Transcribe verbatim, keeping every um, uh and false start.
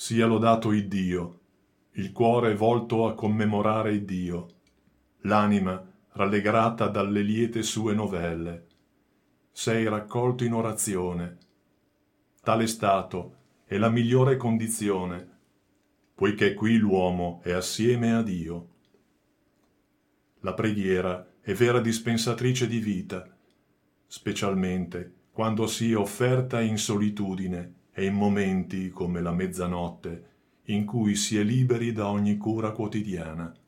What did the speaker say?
Sia lodato Iddio, il cuore volto a commemorare Iddio, l'anima rallegrata dalle liete sue novelle. Sei raccolto in orazione. Tale stato è la migliore condizione, poiché qui l'uomo è assieme a Dio. La preghiera è vera dispensatrice di vita, specialmente quando si è offerta in solitudine e in momenti come la mezzanotte, in cui si è liberi da ogni cura quotidiana.